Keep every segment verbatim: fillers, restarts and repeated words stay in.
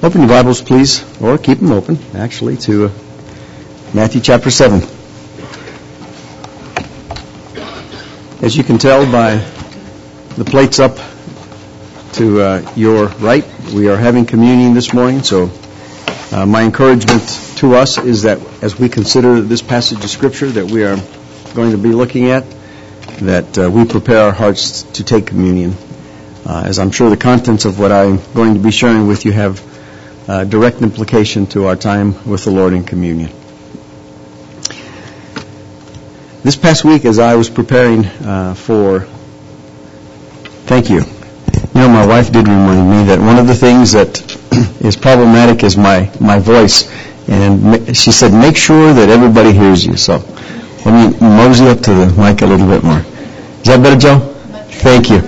Open your Bibles, please, or keep them open, actually, to uh, Matthew chapter seven. As you can tell by the plates up to uh, your right, we are having communion this morning, so uh, my encouragement to us is that as we consider this passage of Scripture that we are going to be looking at, that uh, we prepare our hearts to take communion. Uh, as I'm sure the contents of what I'm going to be sharing with you have uh, direct implication to our time with the Lord in communion. This past week, as I was preparing uh, for, thank you. You know, my wife did remind me that one of the things that is problematic is my, my voice, and she said, make sure that everybody hears you. So let me mosey up to the mic a little bit more. Is that better, Joe? Thank you.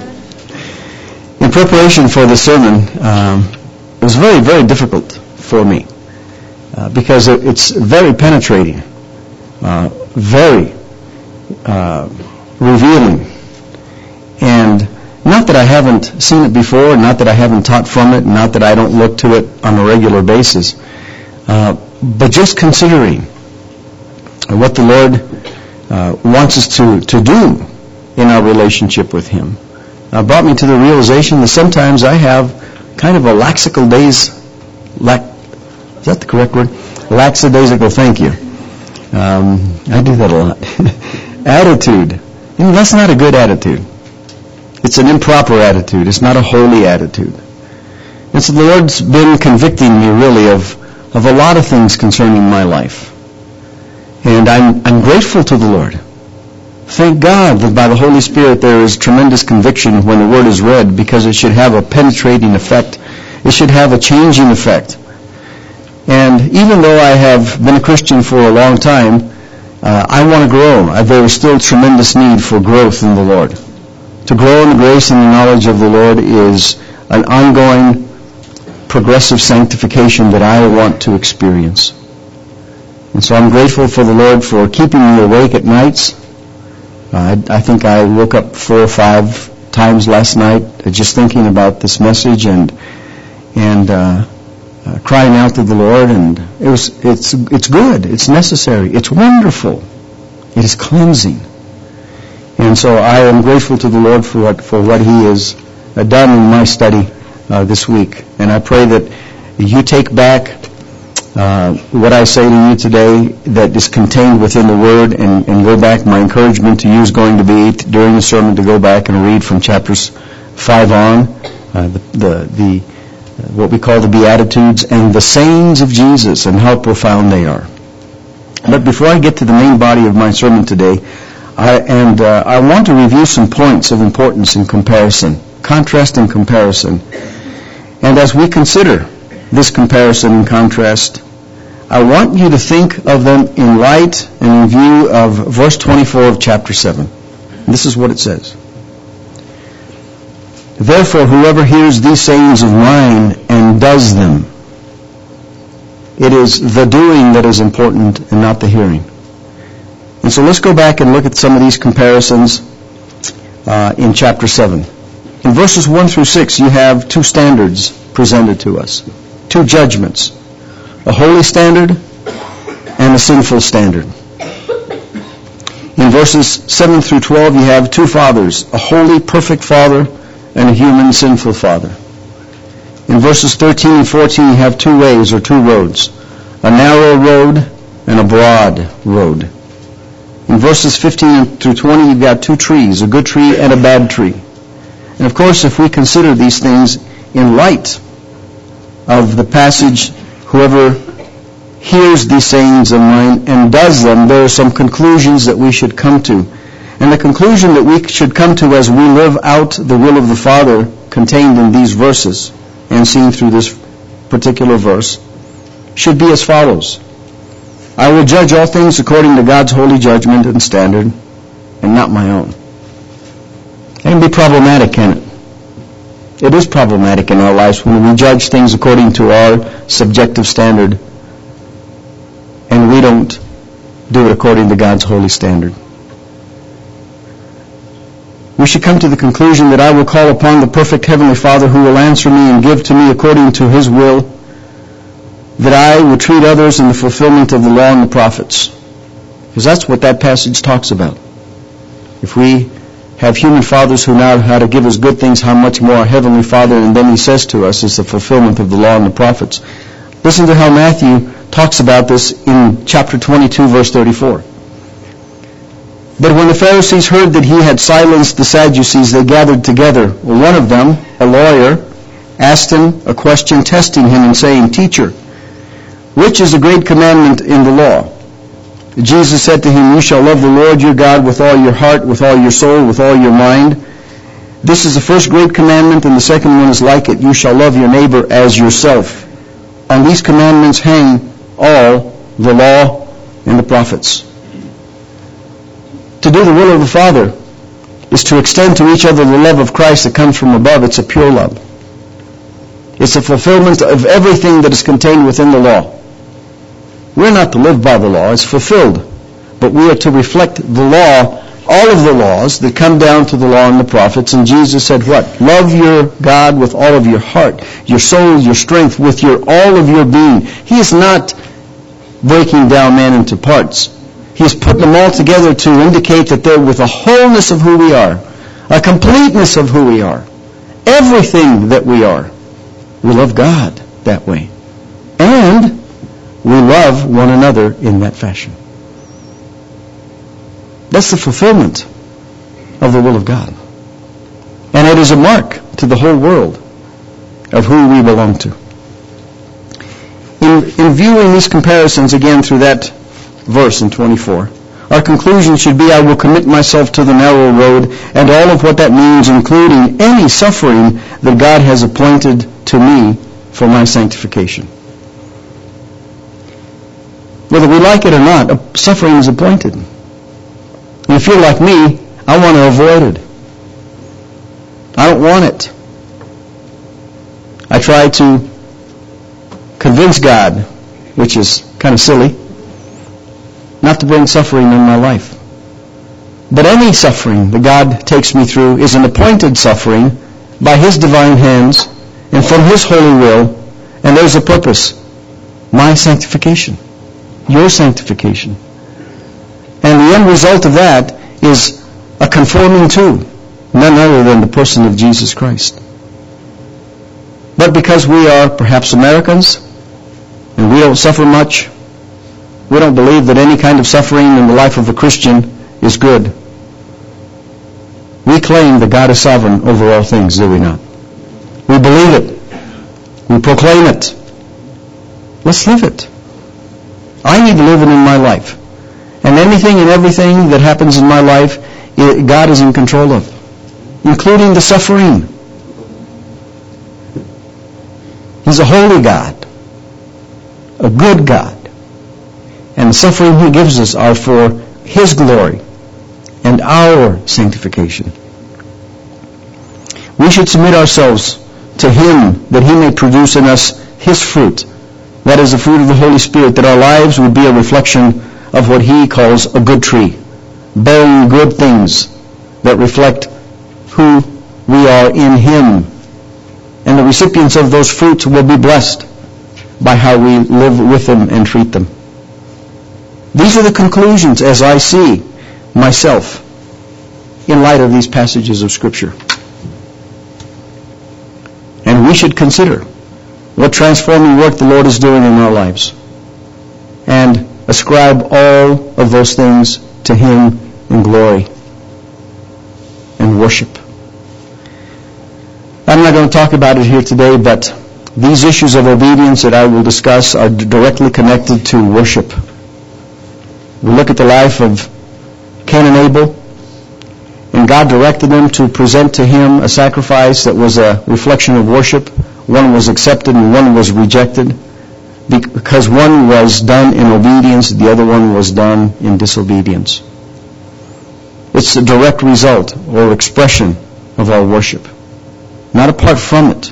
In preparation for the sermon, um, it was very, very difficult for me uh, because it, it's very penetrating, uh, very uh, revealing, and not that I haven't seen it before, not that I haven't taught from it, not that I don't look to it on a regular basis, uh, but just considering what the Lord uh, wants us to, to do in our relationship with Him. Uh, brought me to the realization that sometimes I have kind of a laxical days, lac, is that the correct word? Lackadaisical, thank you. Um, I do that a lot. Attitude. You know, that's not a good attitude. It's an improper attitude. It's not a holy attitude. And so the Lord's been convicting me really of, of a lot of things concerning my life. And I'm, I'm grateful to the Lord. Thank God that by the Holy Spirit there is tremendous conviction when the Word is read, because it should have a penetrating effect. It should have a changing effect. And even though I have been a Christian for a long time, uh, I want to grow. Uh, there is still tremendous need for growth in the Lord. To grow in the grace and the knowledge of the Lord is an ongoing, progressive sanctification that I want to experience. And so I'm grateful for the Lord for keeping me awake at nights. Uh, I, I think I woke up four or five times last night uh, just thinking about this message and and uh, uh, crying out to the Lord. And it was it's it's good. It's necessary. It's wonderful. It is cleansing. And so I am grateful to the Lord for what for what He has uh, done in my study uh, this week. And I pray that you take back Uh, what I say to you today that is contained within the Word, and, and go back. My encouragement to you is going to be t- during the sermon to go back and read from chapters five on, uh, the, the, the uh, what we call the Beatitudes and the sayings of Jesus and how profound they are. But before I get to the main body of my sermon today, I, and uh, I want to review some points of importance in comparison, contrast and comparison. And as we consider this comparison and contrast, I want you to think of them in light and in view of verse twenty-four of chapter seven. This is what it says. Therefore, whoever hears these sayings of mine and does them, it is the doing that is important and not the hearing. And so let's go back and look at some of these comparisons uh, in chapter seven. In verses one through six, you have two standards presented to us. Two judgments, a holy standard and a sinful standard. In verses seven through twelve, you have two fathers, a holy, perfect father and a human, sinful father. In verses thirteen and fourteen, you have two ways or two roads, a narrow road and a broad road. In verses fifteen through twenty, you've got two trees, a good tree and a bad tree. And of course, if we consider these things in light of the passage, whoever hears these sayings of mine and does them, there are some conclusions that we should come to. And the conclusion that we should come to as we live out the will of the Father contained in these verses and seen through this particular verse should be as follows. I will judge all things according to God's holy judgment and standard, and not my own. That can be problematic, can it? It is problematic in our lives when we judge things according to our subjective standard and we don't do it according to God's holy standard. We should come to the conclusion that I will call upon the perfect Heavenly Father who will answer me and give to me according to His will that I would treat others in the fulfillment of the law and the prophets. Because that's what that passage talks about. If we have human fathers who know how to give us good things, how much more our Heavenly Father, and then He says to us, is the fulfillment of the law and the prophets. Listen to how Matthew talks about this in chapter twenty-two, verse thirty-four. But when the Pharisees heard that He had silenced the Sadducees, they gathered together. One of them, a lawyer, asked Him a question, testing Him and saying, Teacher, which is the great commandment in the law? Jesus said to him, You shall love the Lord your God with all your heart, with all your soul, with all your mind. This is the first great commandment, and the second one is like it. You shall love your neighbor as yourself. On these commandments hang all the law and the prophets. To do the will of the Father is to extend to each other the love of Christ that comes from above. It's a pure love. It's a fulfillment of everything that is contained within the law. We're not to live by the law, it's fulfilled. But we are to reflect the law, all of the laws that come down to the law and the prophets. And Jesus said what? Love your God with all of your heart, your soul, your strength, with your all of your being. He is not breaking down man into parts. He has put them all together to indicate that they're with a wholeness of who we are, a completeness of who we are, everything that we are. We love God that way. And we love one another in that fashion. That's the fulfillment of the will of God. And it is a mark to the whole world of who we belong to. In, in viewing these comparisons again through that verse in twenty-four, our conclusion should be, I will commit myself to the narrow road, and all of what that means, including any suffering that God has appointed to me for my sanctification. Whether we like it or not, suffering is appointed. And if you're like me, I want to avoid it. I don't want it. I try to convince God, which is kind of silly, not to bring suffering in my life. But any suffering that God takes me through is an appointed suffering by His divine hands and from His holy will, and there's a purpose. My sanctification. Your sanctification. And the end result of that is a conforming to none other than the person of Jesus Christ. But because we are perhaps Americans, and we don't suffer much, we don't believe that any kind of suffering in the life of a Christian is good. We claim that God is sovereign over all things, do we not? We believe it. We proclaim it. Let's live it. I need to live it in my life. And anything and everything that happens in my life, God is in control of, including the suffering. He's a holy God, a good God. And the suffering He gives us are for His glory and our sanctification. We should submit ourselves to Him that He may produce in us His fruit. That is the fruit of the Holy Spirit, that our lives would be a reflection of what He calls a good tree, bearing good things that reflect who we are in Him. And the recipients of those fruits will be blessed by how we live with them and treat them. These are the conclusions as I see myself in light of these passages of Scripture. And we should consider what transforming work the Lord is doing in our lives, and ascribe all of those things to Him in glory and worship. I'm not going to talk about it here today, but these issues of obedience that I will discuss are directly connected to worship. We look at the life of Cain and Abel, and God directed them to present to Him a sacrifice that was a reflection of worship. One was accepted and one was rejected, because one was done in obedience, the other one was done in disobedience. It's a direct result or expression of our worship, not apart from it.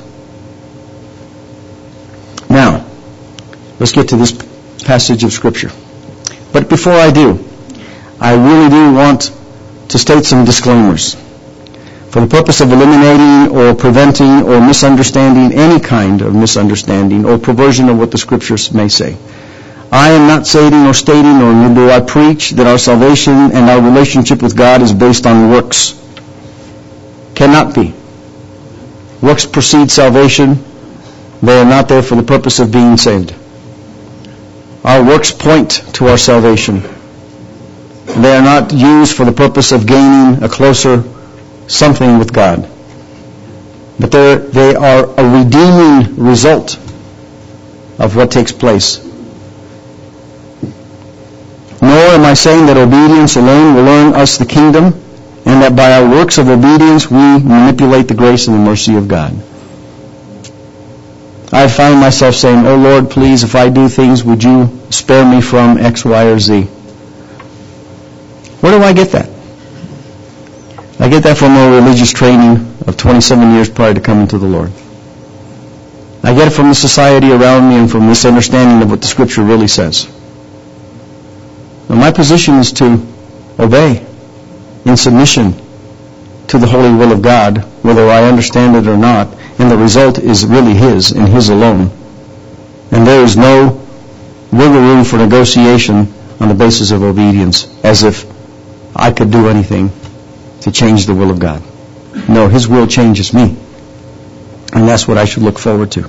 Now, let's get to this passage of Scripture. But before I do, I really do want to state some disclaimers. for the purpose of eliminating or preventing or misunderstanding any kind of misunderstanding or perversion of what the Scriptures may say. I am not stating or stating, or nor do I preach, that our salvation and our relationship with God is based on works. Cannot be. Works precede salvation. They are not there for the purpose of being saved. Our works point to our salvation. They are not used for the purpose of gaining a closer something with God. But they are a redeeming result of what takes place. Nor am I saying that obedience alone will earn us the kingdom, and that by our works of obedience we manipulate the grace and the mercy of God. I find myself saying, "Oh Lord, please, if I do things, would you spare me from X, Y, or Z?" Where do I get that? I get that from a religious training of twenty-seven years prior to coming to the Lord. I get it from the society around me and from this understanding of what the Scripture really says. And my position is to obey in submission to the holy will of God, whether I understand it or not, and the result is really His and His alone. And there is no wiggle room for negotiation on the basis of obedience, as if I could do anything to change the will of God. No, His will changes me. And that's what I should look forward to.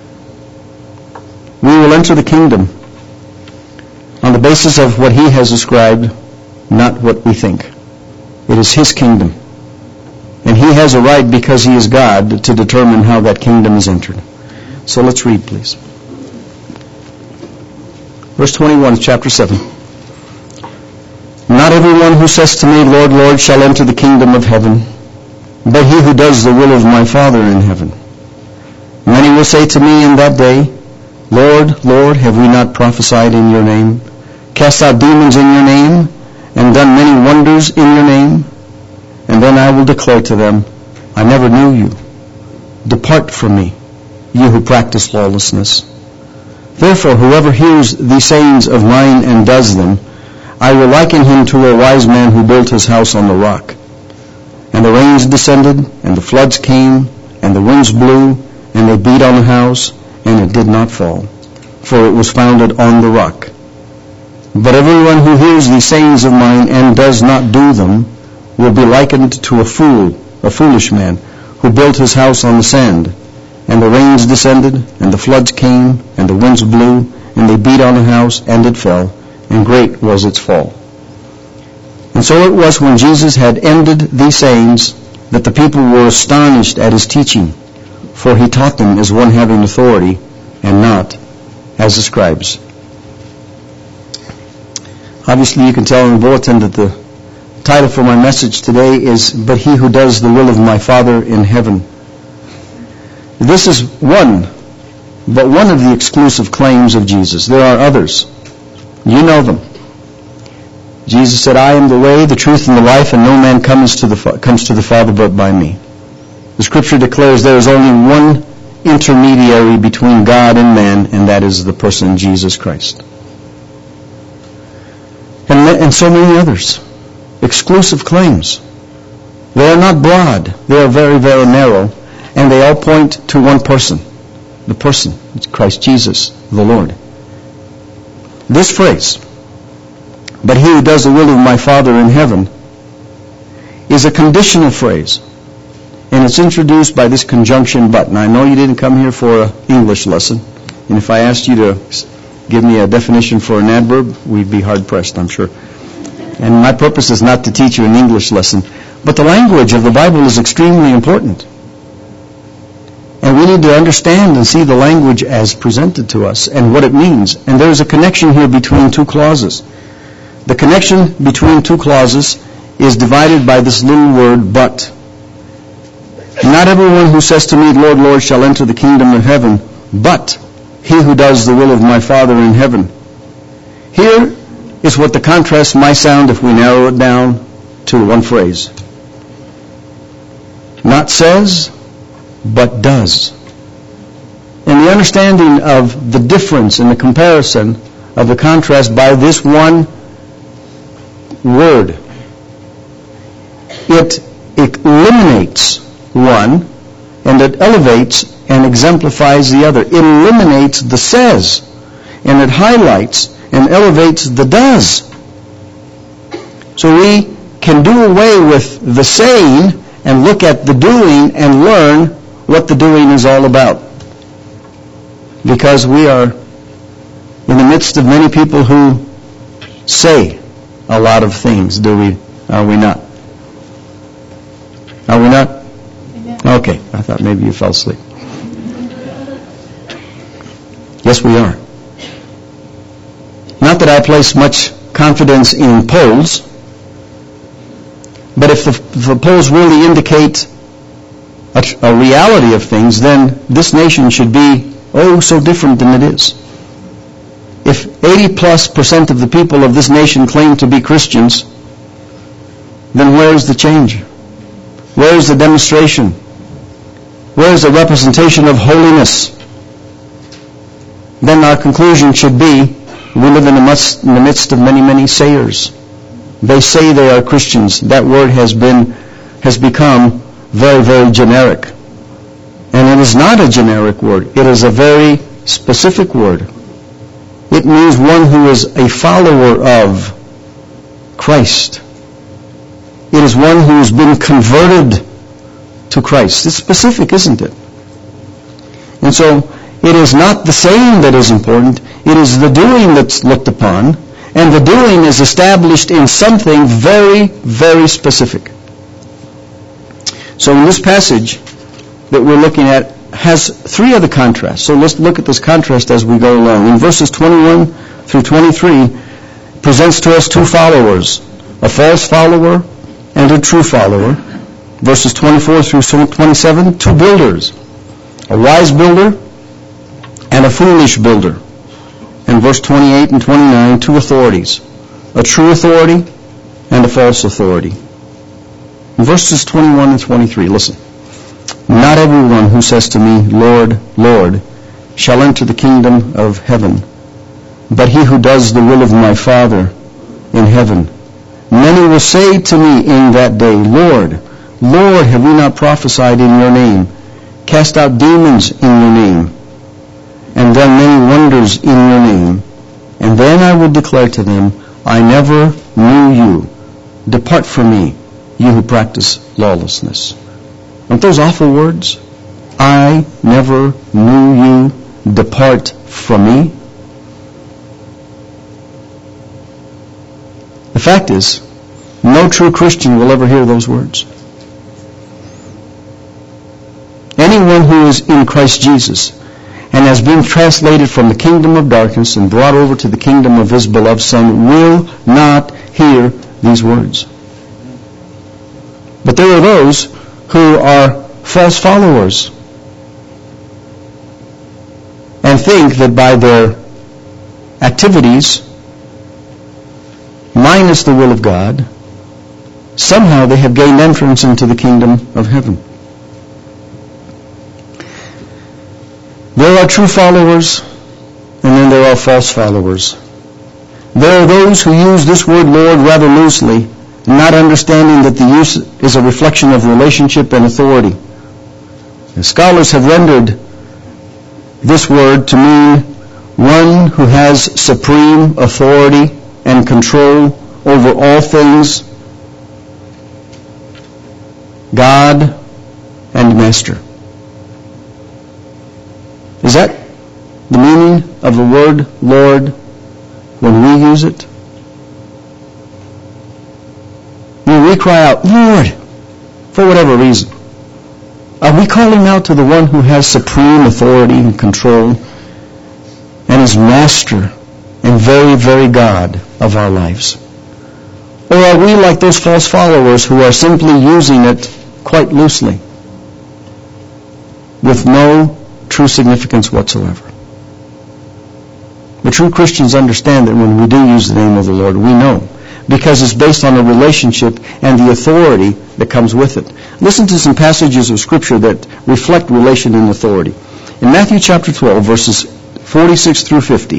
We will enter the kingdom on the basis of what He has described, not what we think. It is His kingdom. And He has a right, because He is God, to determine how that kingdom is entered. So let's read, please. Verse twenty-one of chapter seven. Not everyone who says to me, Lord, Lord, shall enter the kingdom of heaven, but he who does the will of my Father in heaven. Many will say to me in that day, Lord, Lord, have we not prophesied in your name, cast out demons in your name, and done many wonders in your name? And then I will declare to them, I never knew you. Depart from me, you who practice lawlessness. Therefore, whoever hears these sayings of mine and does them, I will liken him to a wise man who built his house on the rock. And the rains descended, and the floods came, and the winds blew, and they beat on the house, and it did not fall, for it was founded on the rock. But everyone who hears these sayings of mine and does not do them will be likened to a fool, a foolish man, who built his house on the sand. And the rains descended, and the floods came, and the winds blew, and they beat on the house, and it fell, and great was its fall. And so it was, when Jesus had ended these sayings, that the people were astonished at his teaching, for he taught them as one having authority, and not as the scribes. Obviously, you can tell in the bulletin that the title for my message today is, But He Who Does the Will of My Father in Heaven. This is one, but one of the exclusive claims of Jesus. There are others. You know them. Jesus said, I am the way, the truth, and the life, and no man comes to the comes to the Father but by me. The Scripture declares there is only one intermediary between God and man, and that is the person Jesus Christ. And, and so many others. Exclusive claims. They are not broad. They are very, very narrow. And they all point to one person. The person, it's Christ Jesus, the Lord. This phrase, but he who does the will of my Father in heaven, is a conditional phrase. And it's introduced by this conjunction but. Now, I know you didn't come here for an English lesson. And if I asked you to give me a definition for an adverb, we'd be hard-pressed, I'm sure. And my purpose is not to teach you an English lesson. But the language of the Bible is extremely important. And we need to understand and see the language as presented to us and what it means. And there is a connection here between two clauses. The connection between two clauses is divided by this little word, but. Not everyone who says to me, Lord, Lord, shall enter the kingdom of heaven, but he who does the will of my Father in heaven. Here is what the contrast might sound if we narrow it down to one phrase. Not says, but does. And the understanding of the difference in the comparison of the contrast by this one word, it it eliminates one, and it elevates and exemplifies the other. It eliminates the says, and it highlights and elevates the does. So we can do away with the saying and look at the doing and learn what the doing is all about. Because we are in the midst of many people who say a lot of things, do we? Are we not? Are we not? Okay, I thought maybe you fell asleep. Yes, we are. Not that I place much confidence in polls, but if the, if the polls really indicate a, a reality of things, then this nation should be, oh, so different than it is. If eighty plus percent of the people of this nation claim to be Christians, then where is the change? Where is the demonstration? Where is the representation of holiness? Then our conclusion should be, we live in the midst, in the midst of many, many sayers. They say they are Christians. That word has been, has become very, very generic. And it is not a generic word. It is a very specific word. It means one who is a follower of Christ. It is one who has been converted to Christ. It's specific, isn't it? And so, it is not the saying that is important. It is the doing that's looked upon. And the doing is established in something very, very specific. So in this passage that we're looking at has three other contrasts. So let's look at this contrast as we go along. In verses twenty-one through twenty-three, presents to us two followers, a false follower and a true follower. Verses twenty-four through twenty-seven, two builders, a wise builder and a foolish builder. And verse twenty-eight and twenty-nine, two authorities, a true authority and a false authority. In verses twenty-one and twenty-three, listen. Not everyone who says to me, Lord, Lord, shall enter the kingdom of heaven, but he who does the will of my Father in heaven. Many will say to me in that day, Lord, Lord, have we not prophesied in your name, cast out demons in your name, and done many wonders in your name? And then I will declare to them, I never knew you. Depart from me, you who practice lawlessness. Aren't those awful words? I never knew you. Depart from me. The fact is, no true Christian will ever hear those words. Anyone who is in Christ Jesus and has been translated from the kingdom of darkness and brought over to the kingdom of his beloved Son will not hear these words. But there are those who are false followers and think that by their activities, minus the will of God, somehow they have gained entrance into the kingdom of heaven. There are true followers, and then there are false followers. There are those who use this word Lord rather loosely, not understanding that the use is a reflection of relationship and authority. The scholars have rendered this word to mean one who has supreme authority and control over all things, God and Master. Is that the meaning of the word Lord when we use it? When we cry out, Lord, for whatever reason, are we calling out to the one who has supreme authority and control and is master and very, very God of our lives? Or are we like those false followers who are simply using it quite loosely with no true significance whatsoever? The true Christians understand that when we do use the name of the Lord, we know, because it's based on a relationship and the authority that comes with it. Listen to some passages of Scripture that reflect relation and authority. In Matthew chapter twelve, verses forty-six through fifty,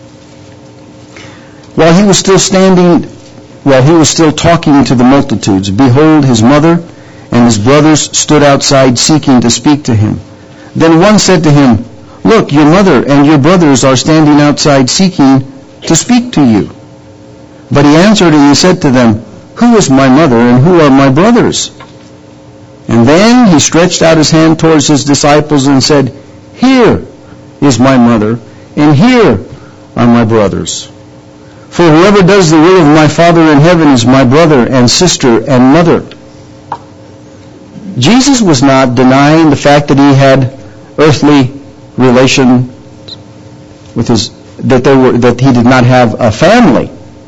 while he was still standing, while he was still talking to the multitudes, behold, his mother and his brothers stood outside seeking to speak to him. Then one said to him, "Look, your mother and your brothers are standing outside seeking to speak to you." But he answered and he said to them, "Who is my mother and who are my brothers?" And then he stretched out his hand towards his disciples and said, "Here is my mother, and here are my brothers. For whoever does the will of my Father in heaven is my brother and sister and mother." Jesus was not denying the fact that he had earthly relation with his, that there were, that he did not have a family.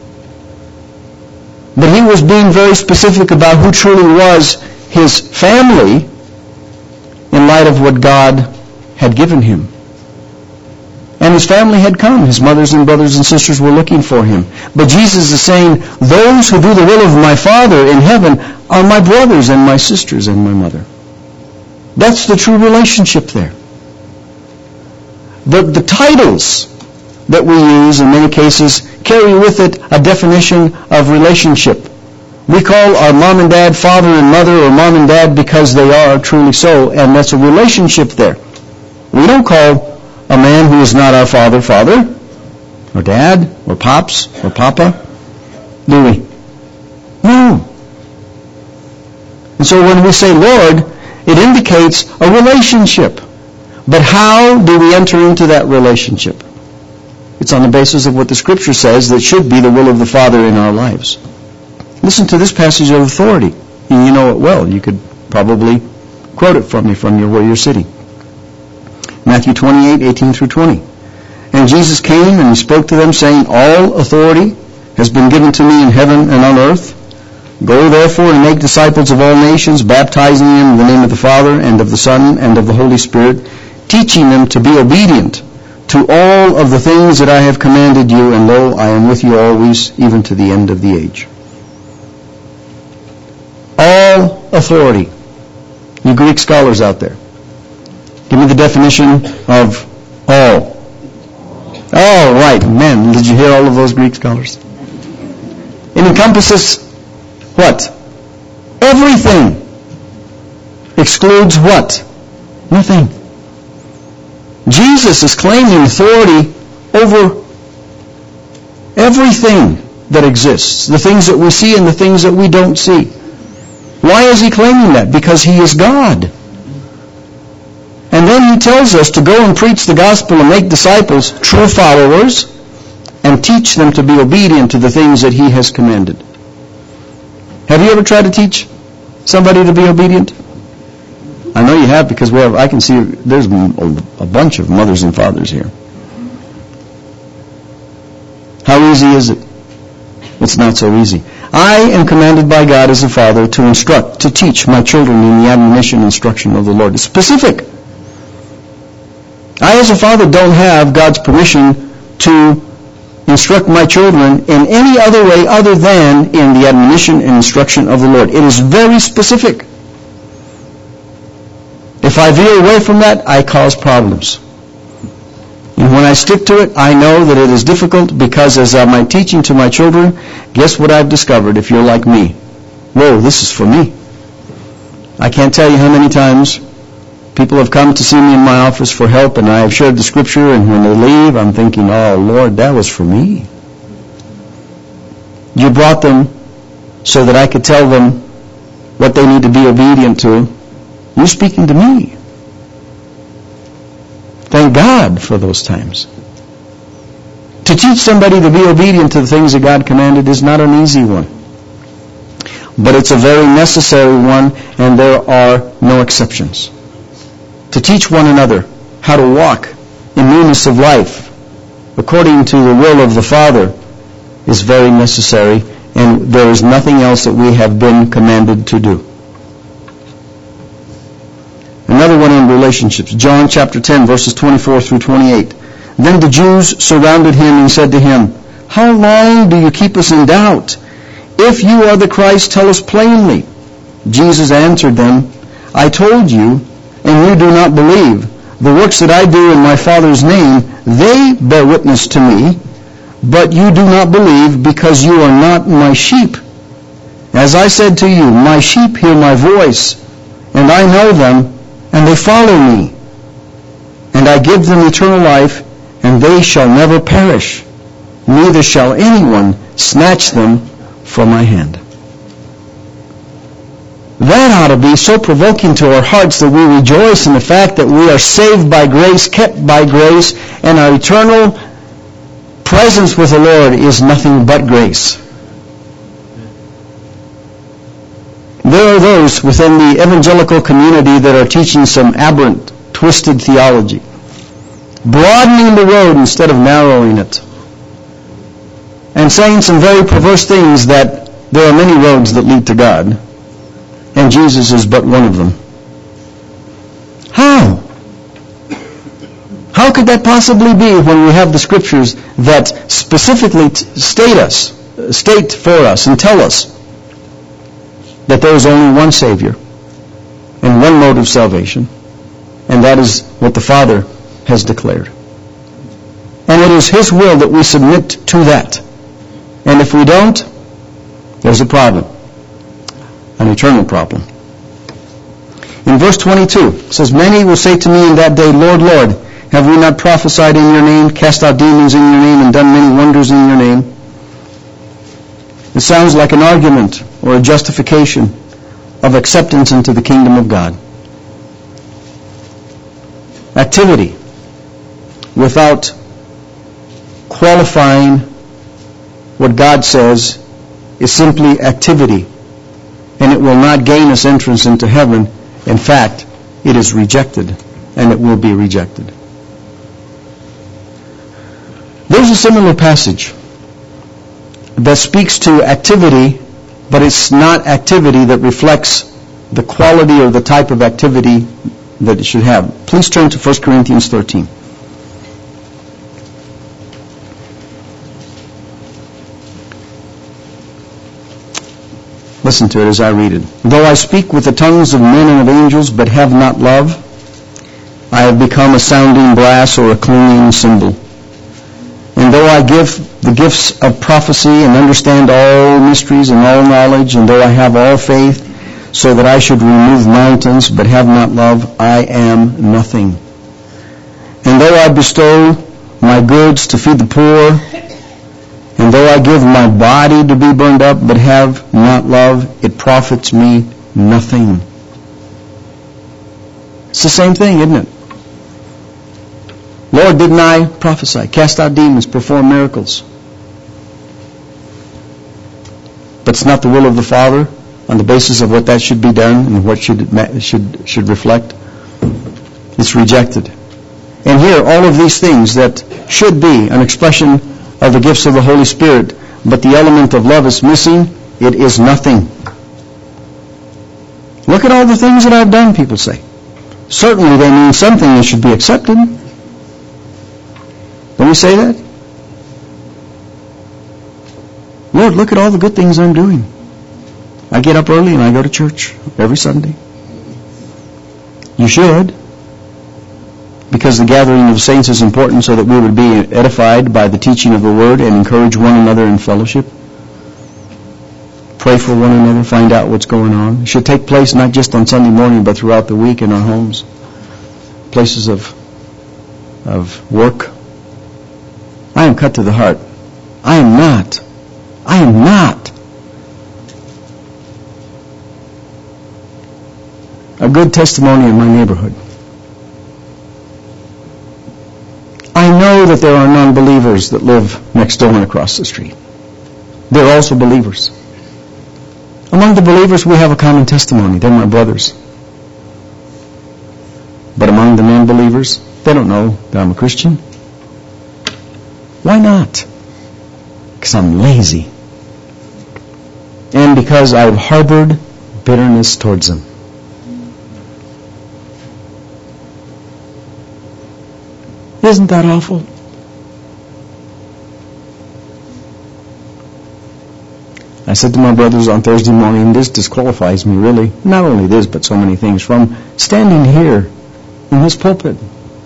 But he was being very specific about who truly was his family in light of what God had given him. And his family had come. His mothers and brothers and sisters were looking for him. But Jesus is saying, those who do the will of my Father in heaven are my brothers and my sisters and my mother. That's the true relationship there. But the titles that we use in many cases carry with it a definition of relationship. We call our mom and dad father and mother, or mom and dad because they are truly so, and that's a relationship there. We don't call a man who is not our father, father, or dad, or pops, or papa, do we? No. And so when we say Lord, it indicates a relationship. But how do we enter into that relationship? It's on the basis of what the Scripture says that should be the will of the Father in our lives. Listen to this passage of authority. You know it well. You could probably quote it from me from your, where you're sitting. Matthew twenty-eight, eighteen through twenty. And Jesus came and he spoke to them, saying, "All authority has been given to me in heaven and on earth. Go therefore and make disciples of all nations, baptizing them in the name of the Father and of the Son and of the Holy Spirit, teaching them to be obedient to all of the things that I have commanded you, and lo, I am with you always, even to the end of the age." All authority. You Greek scholars out there, give me the definition of all. Oh, right. Man, did you hear all of those Greek scholars? It encompasses what? Everything. Excludes what? Nothing. Jesus is claiming authority over everything that exists, the things that we see and the things that we don't see. Why is he claiming that? Because he is God. And then he tells us to go and preach the gospel and make disciples, true followers, and teach them to be obedient to the things that he has commanded. Have you ever tried to teach somebody to be obedient? I know you have, because we have. I can see there's a bunch of mothers and fathers here. How easy is it? It's not so easy. I am commanded by God as a father to instruct, to teach my children in the admonition and instruction of the Lord. It's specific. I as a father don't have God's permission to instruct my children in any other way other than in the admonition and instruction of the Lord. It is very specific. If I veer away from that, I cause problems. And when I stick to it, I know that it is difficult, because as I'm teaching to my children, guess what I've discovered if you're like me? Whoa, this is for me. I can't tell you how many times people have come to see me in my office for help, and I have shared the Scripture, and when they leave, I'm thinking, oh, Lord, that was for me. You brought them so that I could tell them what they need to be obedient to. You're speaking to me. Thank God for those times. To teach somebody to be obedient to the things that God commanded is not an easy one. But it's a very necessary one, and there are no exceptions. To teach one another how to walk in newness of life according to the will of the Father is very necessary, and there is nothing else that we have been commanded to do. Another one in relationships. John chapter ten, verses twenty-four through twenty-eight. Then the Jews surrounded him and said to him, "How long do you keep us in doubt? If you are the Christ, tell us plainly." Jesus answered them, "I told you, and you do not believe. The works that I do in my Father's name, they bear witness to me, but you do not believe because you are not my sheep. As I said to you, my sheep hear my voice, and I know them, and they follow me. And I give them eternal life, and they shall never perish, neither shall anyone snatch them from my hand. That ought to be so provoking to our hearts that we rejoice in the fact that we are saved by grace, kept by grace, and our eternal presence with the Lord is nothing but grace. There are those within the evangelical community that are teaching some aberrant, twisted theology, broadening the road instead of narrowing it, and saying some very perverse things that there are many roads that lead to God, and Jesus is but one of them. How? How could that possibly be when we have the Scriptures that specifically t- state us, state for us and tell us that there is only one Savior and one mode of salvation, and that is what the Father has declared. And it is His will that we submit to that. And if we don't, there's a problem. An eternal problem. In verse twenty-two, it says, many will say to me in that day, Lord, Lord, have we not prophesied in your name, cast out demons in your name, and done many wonders in your name? It sounds like an argument or a justification of acceptance into the kingdom of God. Activity without qualifying what God says is simply activity, and it will not gain us entrance into heaven. In fact, it is rejected, and it will be rejected. There's a similar passage that speaks to activity, but it's not activity that reflects the quality or the type of activity that it should have. Please turn to First Corinthians thirteen. Listen to it as I read it. Though I speak with the tongues of men and of angels, but have not love, I have become a sounding brass or a clanging cymbal. And though I give the gifts of prophecy and understand all mysteries and all knowledge, and though I have all faith, so that I should remove mountains, but have not love, I am nothing. And though I bestow my goods to feed the poor, and though I give my body to be burned up, but have not love, it profits me nothing. It's the same thing, isn't it? Lord, didn't I prophesy, cast out demons, perform miracles? But it's not the will of the Father on the basis of what that should be done and what should should should reflect. It's rejected. And here, all of these things that should be an expression of the gifts of the Holy Spirit, but the element of love is missing, it is nothing. Look at all the things that I've done, people say. Certainly they mean something that should be accepted. Don't we say that? Lord, look at all the good things I'm doing. I get up early and I go to church every Sunday. You should. Because the gathering of saints is important so that we would be edified by the teaching of the Word and encourage one another in fellowship. Pray for one another, find out what's going on. It should take place not just on Sunday morning, but throughout the week in our homes, places of of work. I am cut to the heart. I am not. I am not a good testimony in my neighborhood. I know that there are non-believers that live next door and across the street. They're also believers. Among the believers, we have a common testimony. They're my brothers. But among the non-believers, they don't know that I'm a Christian. Why not? Because I'm lazy. And because I've harbored bitterness towards them. Isn't that awful? I said to my brothers on Thursday morning, this disqualifies me really, not only this, but so many things, from standing here in this pulpit.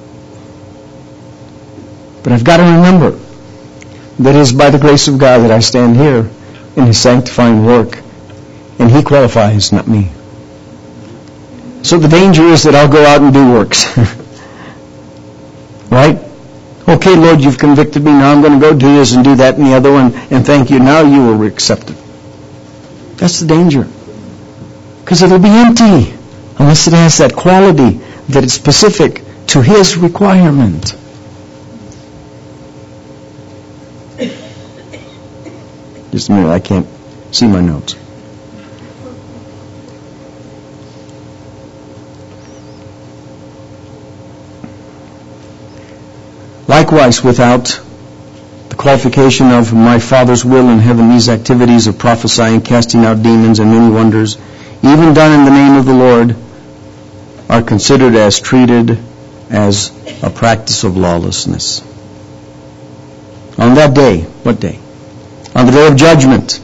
But I've got to remember that it is by the grace of God that I stand here in His sanctifying work. And He qualifies, not me. So the danger is that I'll go out and do works. Right? Okay, Lord, you've convicted me. Now I'm going to go do this and do that and the other one. And thank you. Now you will accept it. That's the danger. Because it'll be empty unless it has that quality that is specific to His requirement. Just a minute, I can't see my notes. Likewise, without the qualification of my Father's will in heaven, these activities of prophesying, casting out demons, and many wonders, even done in the name of the Lord, are considered as treated as a practice of lawlessness. On that day, what day? On the day of judgment,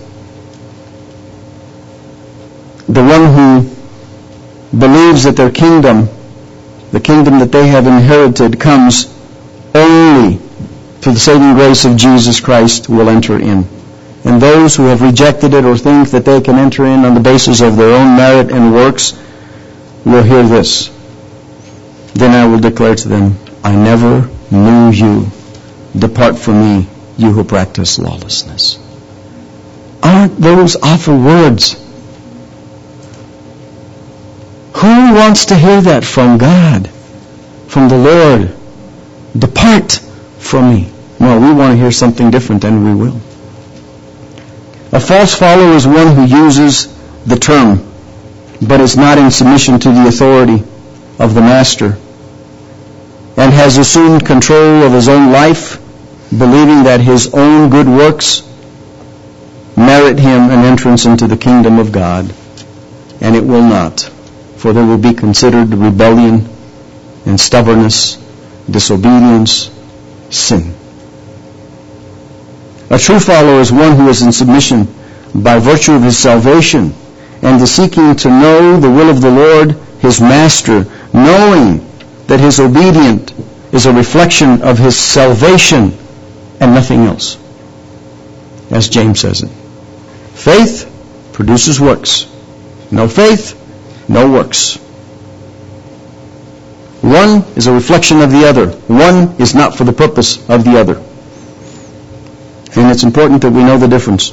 the one who believes that their kingdom, the kingdom that they have inherited, comes only through the saving grace of Jesus Christ, will enter in. And those who have rejected it or think that they can enter in on the basis of their own merit and works will hear this. Then I will declare to them, I never knew you. Depart from me, you who practice lawlessness. Aren't those awful words? Who wants to hear that from God, from the Lord? Depart from me. Well, we want to hear something different, and we will. A false follower is one who uses the term, but is not in submission to the authority of the Master, and has assumed control of his own life, believing that his own good works merit him an entrance into the kingdom of God, and it will not, for there will be considered rebellion and stubbornness, disobedience, sin. A true follower is one who is in submission by virtue of his salvation and is seeking to know the will of the Lord, his Master, knowing that his obedience is a reflection of his salvation and nothing else. As James says it. Faith produces works. No faith, no works. One is a reflection of the other. One is not for the purpose of the other. And it's important that we know the difference.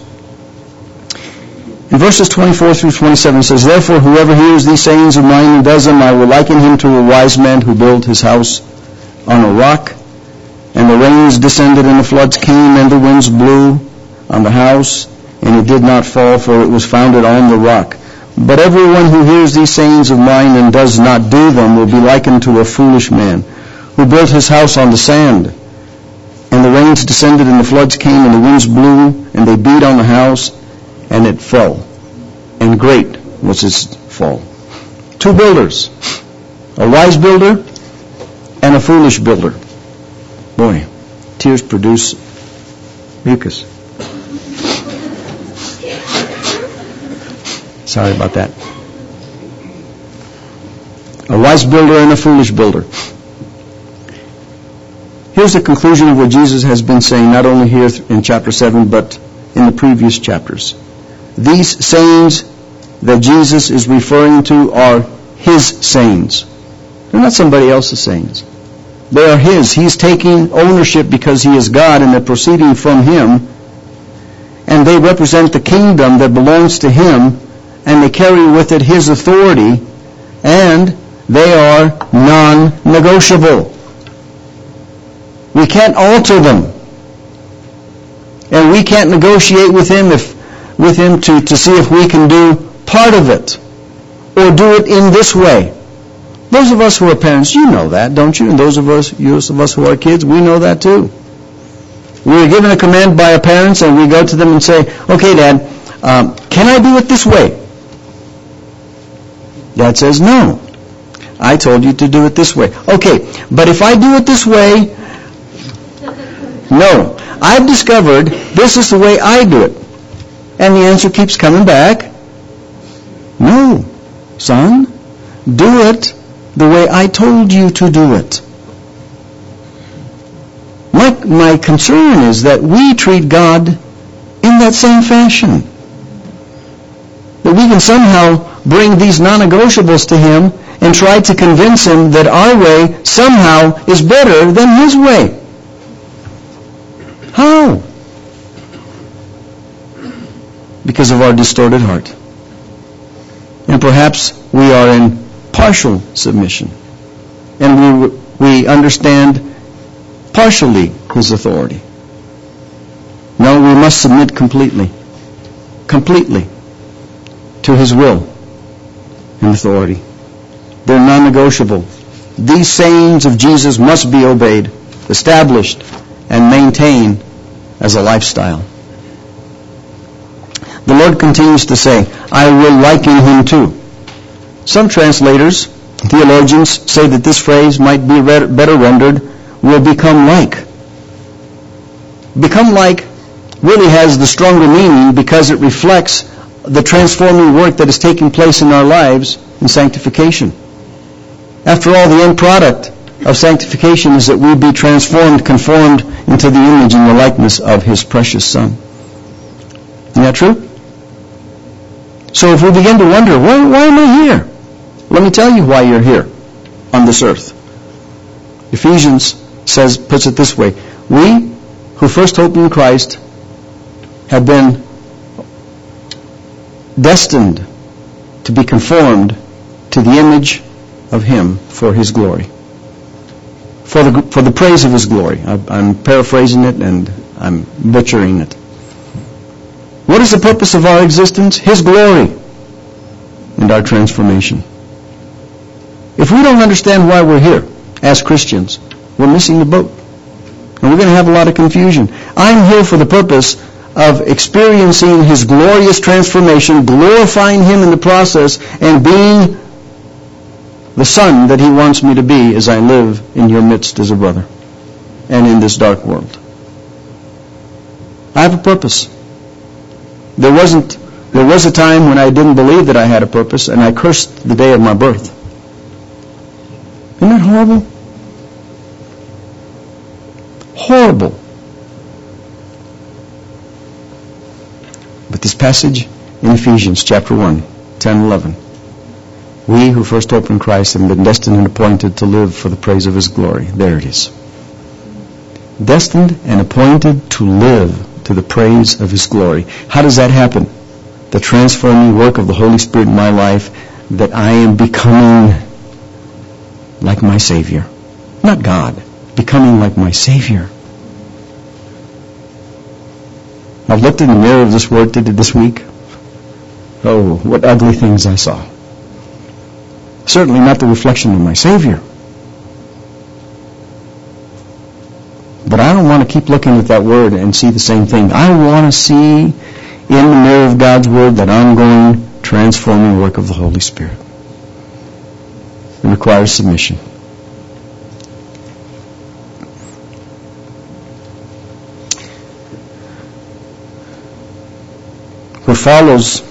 In verses twenty-four through twenty-seven it says, Therefore whoever hears these sayings of mine and does them, I will liken him to a wise man who built his house on a rock. And the rains descended and the floods came and the winds blew on the house, and it did not fall, for it was founded on the rock. But everyone who hears these sayings of mine and does not do them will be likened to a foolish man who built his house on the sand. And the rains descended and the floods came and the winds blew and they beat on the house and it fell. And great was its fall. Two builders, a wise builder and a foolish builder. Boy, tears produce mucus. Sorry about that. A wise builder and a foolish builder. Here's the conclusion of what Jesus has been saying, not only here in chapter seven, but in the previous chapters. These sayings that Jesus is referring to are His sayings. They're not somebody else's sayings. They are His. He's taking ownership because He is God, and they're proceeding from Him. And they represent the kingdom that belongs to Him, and they carry with it His authority, and they are non-negotiable. We can't alter them. And we can't negotiate with Him if with Him to, to see if we can do part of it, or do it in this way. Those of us who are parents, you know that, don't you? And those of us, those of us who are kids, we know that too. We are given a command by our parents, and we go to them and say, okay, Dad, um, can I do it this way? Dad says, no. I told you to do it this way. Okay, but if I do it this way, no. I've discovered this is the way I do it. And the answer keeps coming back, no, son, do it the way I told you to do it. My, my concern is that we treat God in that same fashion. that we can somehow bring these non-negotiables to Him and try to convince Him that our way somehow is better than His way. How? Because of our distorted heart. And perhaps we are in partial submission. And we we understand partially His authority. No, we must submit completely. Completely. To His will and authority. They're non-negotiable. These sayings of Jesus must be obeyed, established, and maintained as a lifestyle. The Lord continues to say, I will liken Him to. Some translators, theologians, say that this phrase might be read, better rendered, will become like. Become like really has the stronger meaning because it reflects the transforming work that is taking place in our lives in sanctification. After all, the end product of sanctification is that we be transformed, conformed into the image and the likeness of His precious Son. Isn't that true? So if we begin to wonder, why, why am I here? Let me tell you why you're here on this earth. Ephesians says, puts it this way, we who first hope in Christ have been destined to be conformed to the image of Him for His glory. For the, for the praise of His glory. I, I'm paraphrasing it and I'm butchering it. What is the purpose of our existence? His glory and our transformation. If we don't understand why we're here as Christians, we're missing the boat. And we're going to have a lot of confusion. I'm here for the purpose of experiencing His glorious transformation, glorifying Him in the process, and being the son that He wants me to be as I live in your midst as a brother and in this dark world. I have a purpose. There wasn't, there was a time when I didn't believe that I had a purpose, and I cursed the day of my birth. Isn't that horrible? Horrible. But this passage in Ephesians chapter one, ten, eleven. We who first hope in Christ have been destined and appointed to live for the praise of His glory. There it is. Destined and appointed to live to the praise of His glory. How does that happen? The transforming work of the Holy Spirit in my life, that I am becoming like my Savior. Not God. Becoming like my Savior. I've looked in the mirror of this Word this week. Oh, what ugly things I saw. Certainly not the reflection of my Savior. But I don't want to keep looking at that Word and see the same thing. I want to see in the mirror of God's Word that ongoing transforming work of the Holy Spirit. It requires submission. What follows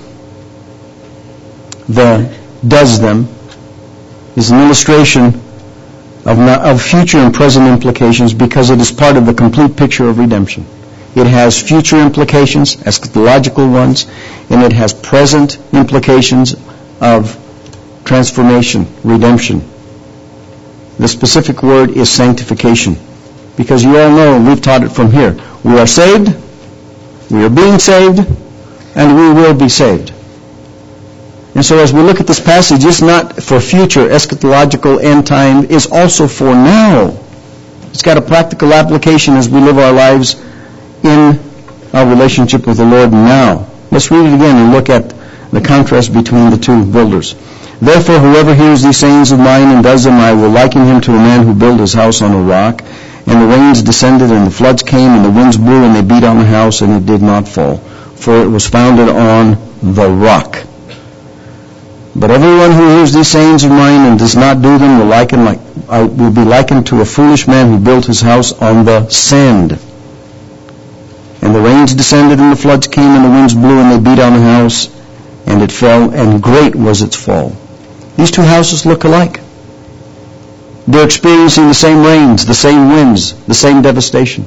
the does them is an illustration of, not, of future and present implications because it is part of the complete picture of redemption. It has future implications, eschatological ones, and it has present implications of transformation, redemption. The specific word is sanctification. Because you all know, and we've taught it from here, we are saved, we are being saved, and we will be saved. And so as we look at this passage, it's not for future eschatological end time, it's also for now. It's got a practical application as we live our lives in our relationship with the Lord now. Let's read it again and look at the contrast between the two builders. Therefore, whoever hears these sayings of mine and does them, I will liken him to a man who built his house on a rock. And the rains descended, and the floods came, and the winds blew, and they beat on the house, and it did not fall, for it was founded on the rock. But everyone who hears these sayings of mine and does not do them will, liken like, uh, will be likened to a foolish man who built his house on the sand. And the rains descended, and the floods came, and the winds blew, and they beat on the house, and it fell, and great was its fall. These two houses look alike. They're experiencing the same rains, the same winds, the same devastation.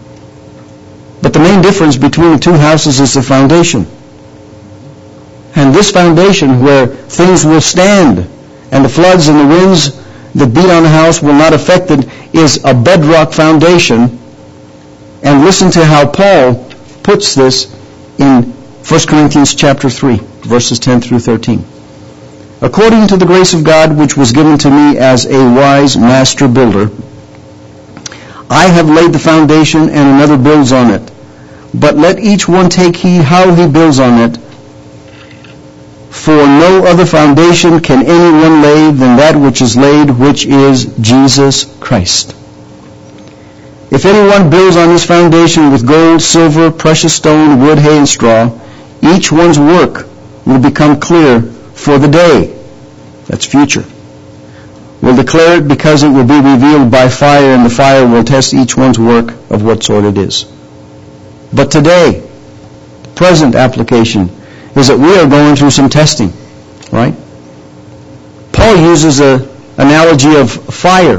But the main difference between the two houses is the foundation. And this foundation where things will stand and the floods and the winds that beat on the house will not affect it is a bedrock foundation. And listen to how Paul puts this in First Corinthians chapter three, verses ten through thirteen. According to the grace of God which was given to me as a wise master builder, I have laid the foundation and another builds on it. But let each one take heed how he builds on it. For no other foundation can anyone lay than that which is laid, which is Jesus Christ. If anyone builds on this foundation with gold, silver, precious stone, wood, hay, and straw, each one's work will become clear, for the day, that's future, will declare it, because it will be revealed by fire, and the fire will test each one's work of what sort it is. But today, the present application is that we are going through some testing, right? Paul uses an analogy of fire.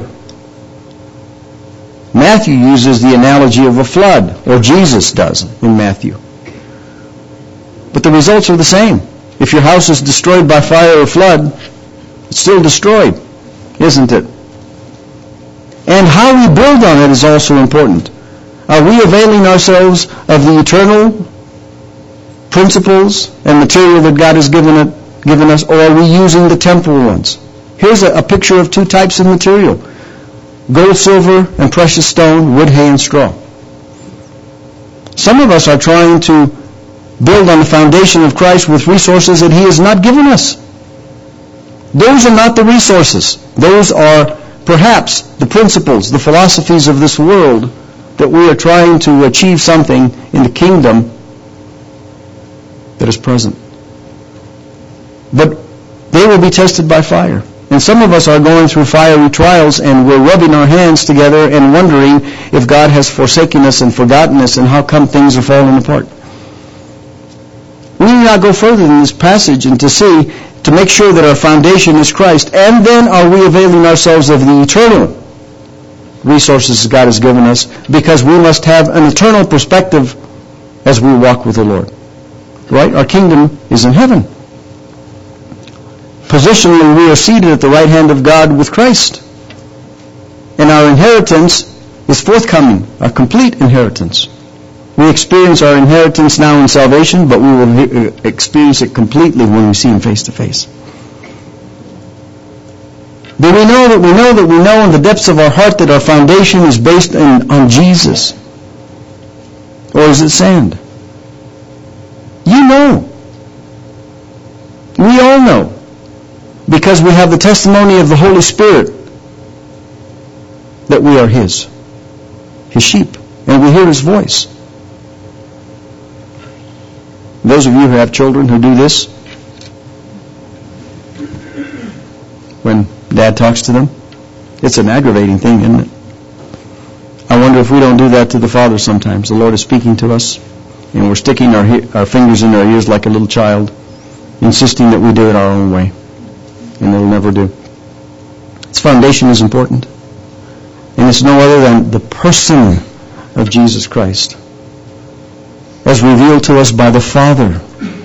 Matthew uses the analogy of a flood, or Jesus does in Matthew. But the results are the same. If your house is destroyed by fire or flood, it's still destroyed, isn't it? And how we build on it is also important. Are we availing ourselves of the eternal principles and material that God has given it, given us, or are we using the temporal ones? Here's a, a picture of two types of material: gold, silver, and precious stone, wood, hay, and straw. Some of us are trying to build on the foundation of Christ with resources that He has not given us. Those are not the resources. Those are perhaps the principles, the philosophies of this world that we are trying to achieve something in the kingdom that is present. But they will be tested by fire. And some of us are going through fiery trials, and we're rubbing our hands together and wondering if God has forsaken us and forgotten us, and how come things are falling apart. We need not go further than this passage and to see, to make sure that our foundation is Christ, and then are we availing ourselves of the eternal resources God has given us, because we must have an eternal perspective as we walk with the Lord. Right? Our kingdom is in heaven. Positionally, we are seated at the right hand of God with Christ. And our inheritance is forthcoming, our complete inheritance. We experience our inheritance now in salvation, but we will experience it completely when we see Him face to face. Do we know that we know that we know in the depths of our heart that our foundation is based in, on Jesus? Or is it sand? You know. We all know. Because we have the testimony of the Holy Spirit that we are His, His sheep, and we hear His voice. Those of you who have children who do this, when Dad talks to them, it's an aggravating thing, isn't it? I wonder if we don't do that to the Father sometimes. The Lord is speaking to us, and we're sticking our, our fingers in our ears like a little child, insisting that we do it our own way. And it'll never do. Its foundation is important. And it's no other than the person of Jesus Christ, as revealed to us by the Father.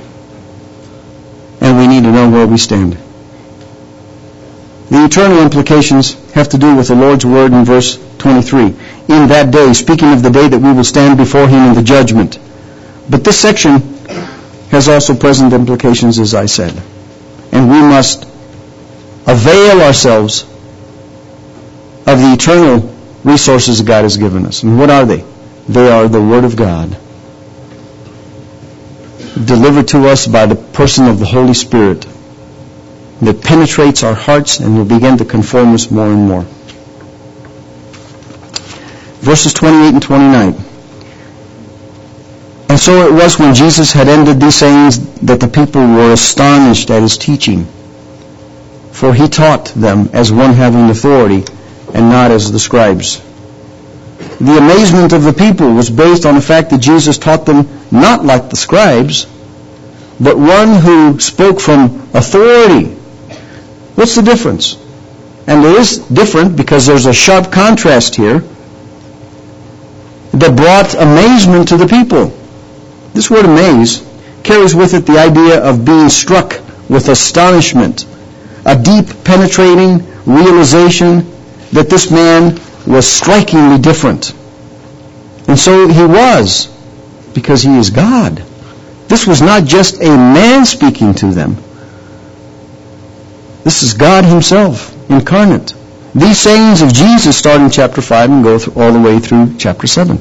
And we need to know where we stand. The eternal implications have to do with the Lord's word in verse twenty-three. In that day, speaking of the day that we will stand before Him in the judgment. But this section has also present implications, as I said. And we must avail ourselves of the eternal resources that God has given us. And what are they? They are the Word of God, delivered to us by the person of the Holy Spirit, that penetrates our hearts and will begin to conform us more and more. Verses twenty-eight and twenty-nine. And so it was when Jesus had ended these sayings that the people were astonished at His teaching. For He taught them as one having authority, and not as the scribes. The amazement of the people was based on the fact that Jesus taught them not like the scribes, but one who spoke from authority. What's the difference? And it is different because there's a sharp contrast here that brought amazement to the people. This word amaze carries with it the idea of being struck with astonishment, a deep penetrating realization that this man was strikingly different. And so he was, because he is God. This was not just a man speaking to them. This is God himself, incarnate. These sayings of Jesus start in chapter five and go through, all the way through chapter seven.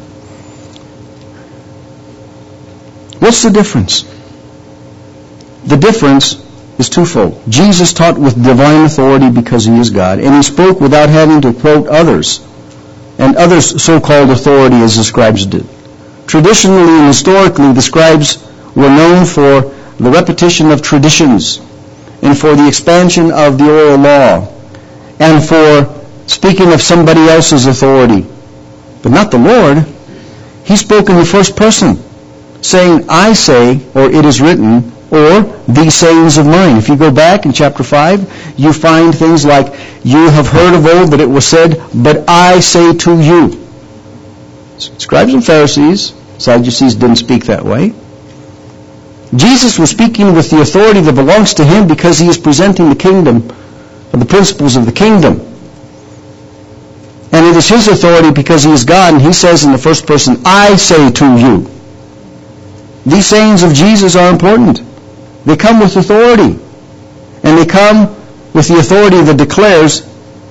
What's the difference? The difference is twofold. Jesus taught with divine authority because he is God, and he spoke without having to quote others, and others' so-called authority as the scribes did. Traditionally and historically, the scribes were known for the repetition of traditions, and for the expansion of the oral law, and for speaking of somebody else's authority. But not the Lord. He spoke in the first person, saying, I say, or it is written, or these sayings of mine. If you go back in chapter five, you find things like, you have heard of old that it was said, but I say to you. Scribes and Pharisees, Sadducees didn't speak that way. Jesus was speaking with the authority that belongs to him because he is presenting the kingdom, or the principles of the kingdom. And it is his authority because he is God, and he says in the first person, I say to you. These sayings of Jesus are important. They come with authority. And they come with the authority that declares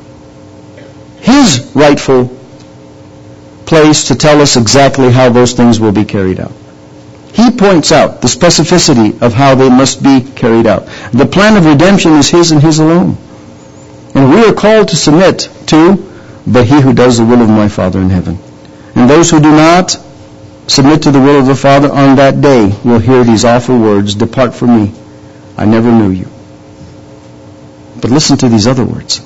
his rightful place to tell us exactly how those things will be carried out. He points out the specificity of how they must be carried out. The plan of redemption is his and his alone. And we are called to submit to, but he who does the will of my Father in heaven. And those who do not submit to the will of the Father on that day will hear these awful words, depart from me, I never knew you. But listen to these other words.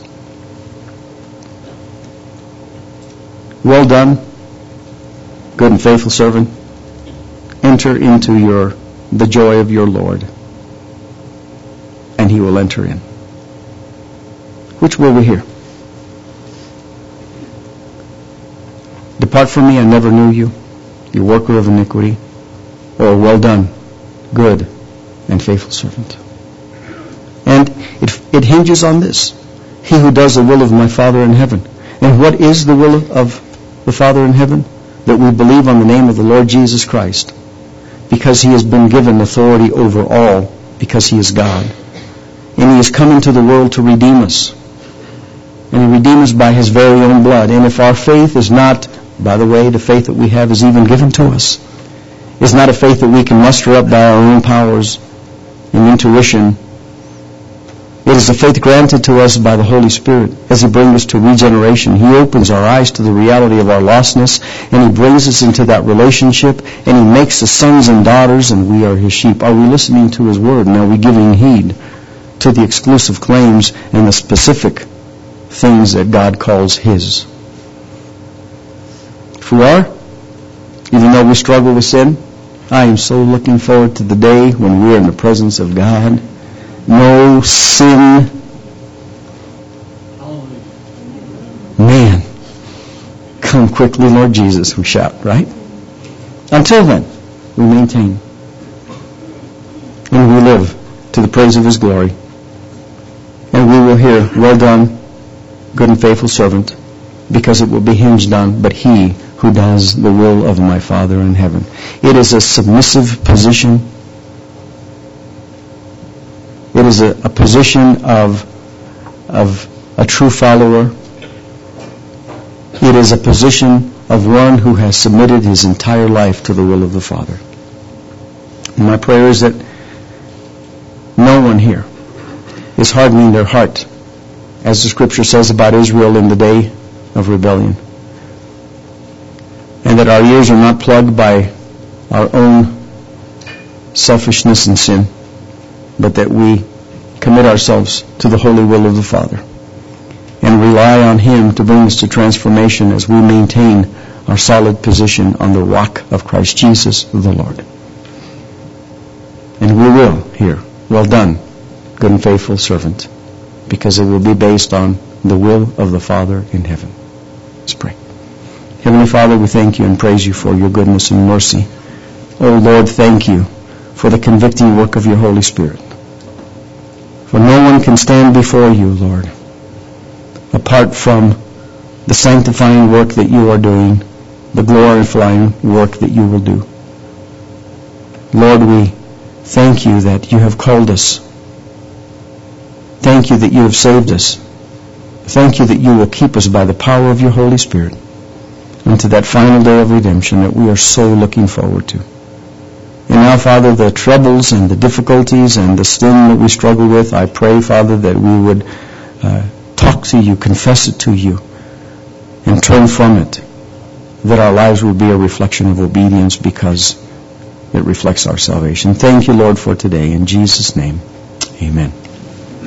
Well done, good and faithful servant. Enter into your the joy of your Lord, and he will enter in. Which will we hear? Depart from me, I never knew you, you worker of iniquity, or well done, good and faithful servant. And it, it hinges on this. He who does the will of my Father in heaven. And what is the will of, of the Father in heaven? That we believe on the name of the Lord Jesus Christ, because he has been given authority over all, because he is God. And he has come into the world to redeem us. And he redeems us by his very own blood. And if our faith is not, by the way, the faith that we have is even given to us, is not a faith that we can muster up by our own powers and intuition. It is a faith granted to us by the Holy Spirit as he brings us to regeneration. He opens our eyes to the reality of our lostness, and he brings us into that relationship, and he makes us sons and daughters, and we are his sheep. Are we listening to his word, and are we giving heed to the exclusive claims and the specific things that God calls his? If we are, even though we struggle with sin, I am so looking forward to the day when we are in the presence of God. No sin. Man, come quickly, Lord Jesus, we shout, right? Until then, we maintain. And we live to the praise of his glory. And we will hear, well done, good and faithful servant, because it will be hinged on, but he who does the will of my Father in heaven. It is a submissive position. It is a, a position of, of a true follower. It is a position of one who has submitted his entire life to the will of the Father. And my prayer is that no one here is hardening their heart, as the Scripture says about Israel in the day of rebellion. And that our ears are not plugged by our own selfishness and sin, but that we commit ourselves to the holy will of the Father and rely on him to bring us to transformation as we maintain our solid position on the rock of Christ Jesus the Lord. And we will hear, well done, good and faithful servant, because it will be based on the will of the Father in heaven. Let's pray. Heavenly Father, we thank you and praise you for your goodness and mercy. Oh Lord, thank you for the convicting work of your Holy Spirit. For no one can stand before you, Lord, apart from the sanctifying work that you are doing, the glorifying work that you will do. Lord, we thank you that you have called us. Thank you that you have saved us. Thank you that you will keep us by the power of your Holy Spirit unto that final day of redemption that we are so looking forward to. And now, Father, the troubles and the difficulties and the sin that we struggle with, I pray, Father, that we would uh, talk to you, confess it to you, and turn from it, that our lives will be a reflection of obedience because it reflects our salvation. Thank you, Lord, for today. In Jesus' name, amen.